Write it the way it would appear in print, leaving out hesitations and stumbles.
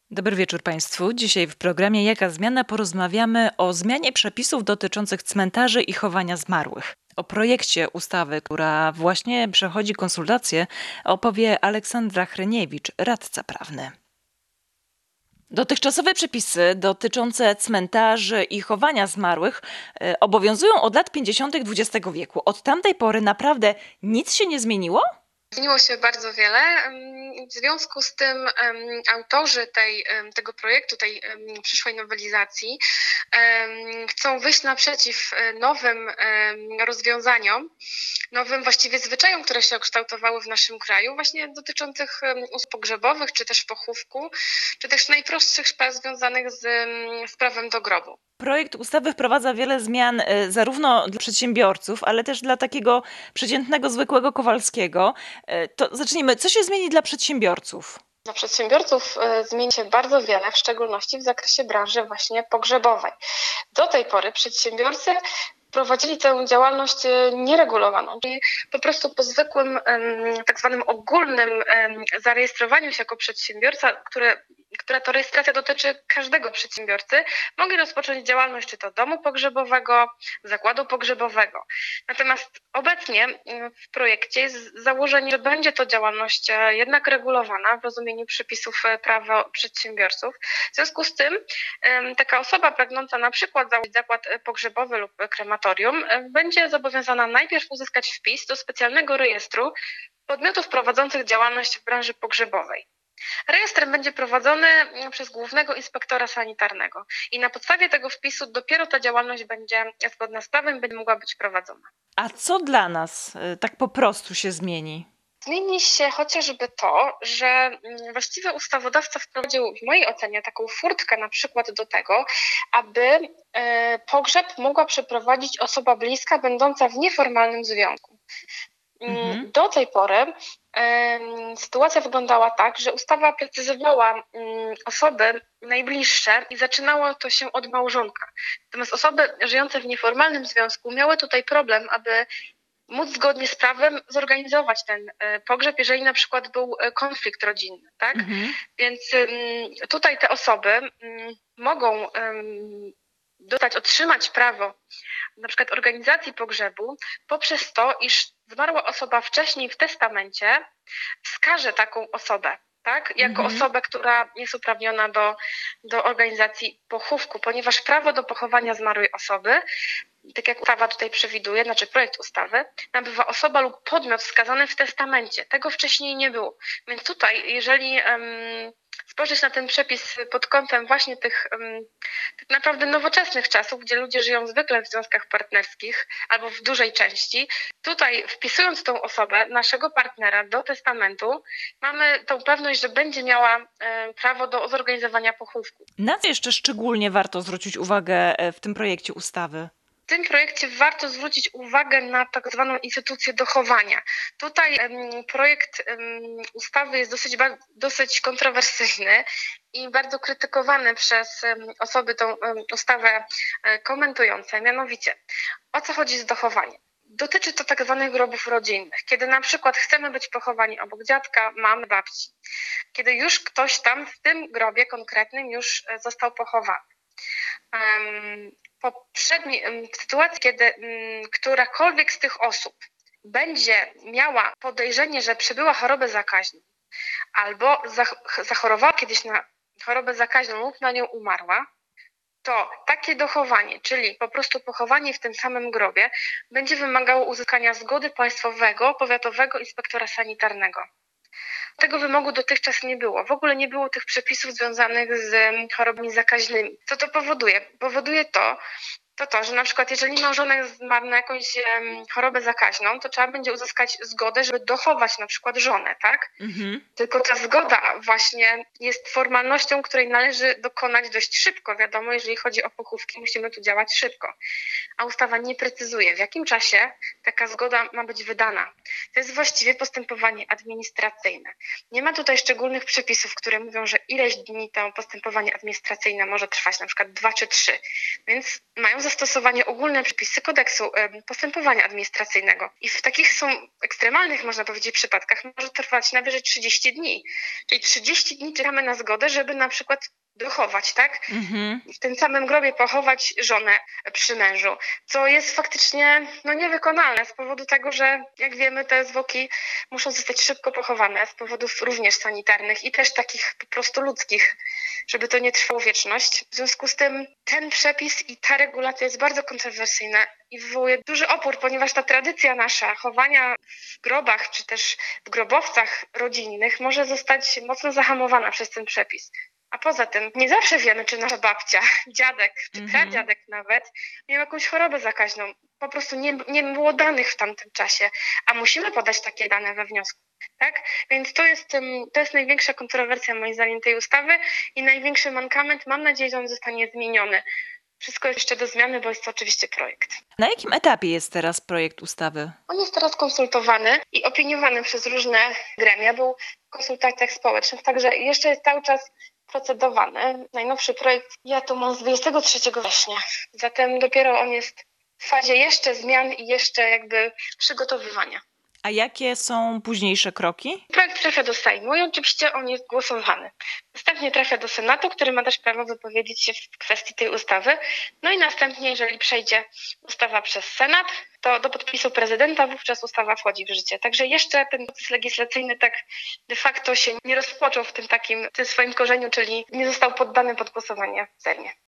Dobry wieczór Państwu. Dzisiaj w programie Jaka zmiana porozmawiamy o zmianie przepisów dotyczących cmentarzy i chowania zmarłych. O projekcie ustawy, która właśnie przechodzi konsultacje, opowie Aleksandra Hryniewicz, radca prawny. Dotychczasowe przepisy dotyczące cmentarzy i chowania zmarłych obowiązują od lat 50. XX wieku. Od tamtej pory naprawdę nic się nie zmieniło? Zmieniło się bardzo wiele. W związku z tym autorzy tego projektu, tej przyszłej nowelizacji chcą wyjść naprzeciw nowym rozwiązaniom, nowym właściwie zwyczajom, które się ukształtowały w naszym kraju, właśnie dotyczących usług pogrzebowych, czy też pochówku, czy też najprostszych spraw związanych z prawem do grobu. Projekt ustawy wprowadza wiele zmian zarówno dla przedsiębiorców, ale też dla takiego przeciętnego, zwykłego Kowalskiego. To zacznijmy. Co się zmieni dla przedsiębiorców? Dla przedsiębiorców zmieni się bardzo wiele, w szczególności w zakresie branży właśnie pogrzebowej. Do tej pory przedsiębiorcy prowadzili tę działalność nieregulowaną, czyli po prostu po zwykłym, tak zwanym ogólnym zarejestrowaniu się jako przedsiębiorca, która to rejestracja dotyczy każdego przedsiębiorcy, mogli rozpocząć działalność czy to domu pogrzebowego, zakładu pogrzebowego. Natomiast obecnie w projekcie jest założenie, że będzie to działalność jednak regulowana w rozumieniu przepisów prawa przedsiębiorców. W związku z tym taka osoba pragnąca na przykład założyć zakład pogrzebowy lub krematorium będzie zobowiązana najpierw uzyskać wpis do specjalnego rejestru podmiotów prowadzących działalność w branży pogrzebowej. Rejestr będzie prowadzony przez głównego inspektora sanitarnego i na podstawie tego wpisu dopiero ta działalność będzie zgodna z prawem, będzie mogła być prowadzona. A co dla nas tak po prostu się zmieni? Zmieni się chociażby to, że właściwie ustawodawca wprowadził w mojej ocenie taką furtkę na przykład do tego, aby pogrzeb mogła przeprowadzić osoba bliska będąca w nieformalnym związku. Do tej pory sytuacja wyglądała tak, że ustawa precyzowała osoby najbliższe i zaczynało to się od małżonka. Natomiast osoby żyjące w nieformalnym związku miały tutaj problem, aby móc zgodnie z prawem zorganizować ten pogrzeb, jeżeli na przykład był konflikt rodzinny, tak? Więc tutaj te osoby mogą otrzymać prawo na przykład organizacji pogrzebu poprzez to, iż zmarła osoba wcześniej w testamencie wskaże taką osobę, tak? Jako osobę, która jest uprawniona do organizacji pochówku, ponieważ prawo do pochowania zmarłej osoby, tak jak ustawa tutaj przewiduje, znaczy projekt ustawy, nabywa osoba lub podmiot wskazany w testamencie. Tego wcześniej nie było. Więc tutaj, jeżeli spojrzeć na ten przepis pod kątem właśnie tych tak naprawdę nowoczesnych czasów, gdzie ludzie żyją zwykle w związkach partnerskich albo w dużej części, tutaj wpisując tą osobę, naszego partnera do testamentu, mamy tą pewność, że będzie miała prawo do zorganizowania pochówku. Na co jeszcze szczególnie warto zwrócić uwagę w tym projekcie ustawy? W tym projekcie warto zwrócić uwagę na tak zwaną instytucję dochowania. Tutaj projekt ustawy jest dosyć kontrowersyjny i bardzo krytykowany przez osoby tą ustawę komentujące. Mianowicie, o co chodzi z dochowaniem? Dotyczy to tak zwanych grobów rodzinnych, kiedy na przykład chcemy być pochowani obok dziadka, mamy, babci. Kiedy już ktoś tam w tym grobie konkretnym już został pochowany. W sytuacji, kiedy którakolwiek z tych osób będzie miała podejrzenie, że przebyła chorobę zakaźną albo zachorowała kiedyś na chorobę zakaźną lub na nią umarła, to takie dochowanie, czyli po prostu pochowanie w tym samym grobie, będzie wymagało uzyskania zgody państwowego, powiatowego inspektora sanitarnego. Tego wymogu dotychczas nie było. W ogóle nie było tych przepisów związanych z chorobami zakaźnymi. Co to powoduje? Powoduje to, że na przykład jeżeli małżonek zmarł na jakąś chorobę zakaźną, to trzeba będzie uzyskać zgodę, żeby dochować na przykład żonę, tak? Tylko ta zgoda właśnie jest formalnością, której należy dokonać dość szybko. Wiadomo, jeżeli chodzi o pochówki, musimy tu działać szybko. A ustawa nie precyzuje, w jakim czasie taka zgoda ma być wydana. To jest właściwie postępowanie administracyjne. Nie ma tutaj szczególnych przepisów, które mówią, że ileś dni to postępowanie administracyjne może trwać, na przykład 2 czy 3. Więc mają zastosowanie ogólne przepisy kodeksu postępowania administracyjnego. I w takich są ekstremalnych, można powiedzieć, przypadkach może trwać najwyżej 30 dni. Czyli 30 dni czekamy na zgodę, żeby na przykład dochować, tak? W tym samym grobie pochować żonę przy mężu, co jest faktycznie niewykonalne z powodu tego, że jak wiemy, te zwłoki muszą zostać szybko pochowane z powodów również sanitarnych i też takich po prostu ludzkich, żeby to nie trwało wieczność. W związku z tym ten przepis i ta regulacja jest bardzo kontrowersyjna i wywołuje duży opór, ponieważ ta tradycja nasza chowania w grobach czy też w grobowcach rodzinnych może zostać mocno zahamowana przez ten przepis. A poza tym nie zawsze wiemy, czy nasza babcia, dziadek czy pradziadek nawet miał jakąś chorobę zakaźną. Po prostu nie było danych w tamtym czasie, a musimy podać takie dane we wniosku. Tak? Więc to jest największa kontrowersja moim zdaniem tej ustawy i największy mankament. Mam nadzieję, że on zostanie zmieniony. Wszystko jest jeszcze do zmiany, bo jest to oczywiście projekt. Na jakim etapie jest teraz projekt ustawy? On jest teraz konsultowany i opiniowany przez różne gremia. Był w konsultacjach społecznych, także jeszcze jest cały czas procedowany. Najnowszy projekt ja to mam z 23 września. Zatem dopiero on jest w fazie jeszcze zmian i jeszcze jakby przygotowywania. A jakie są późniejsze kroki? Projekt trafia do Sejmu i oczywiście on jest głosowany. Następnie trafia do Senatu, który ma też prawo wypowiedzieć się w kwestii tej ustawy. No i następnie, jeżeli przejdzie ustawa przez Senat, to do podpisu prezydenta wówczas ustawa wchodzi w życie. Także jeszcze ten proces legislacyjny tak de facto się nie rozpoczął w tym swoim korzeniu, czyli nie został poddany pod głosowanie w Sejmie.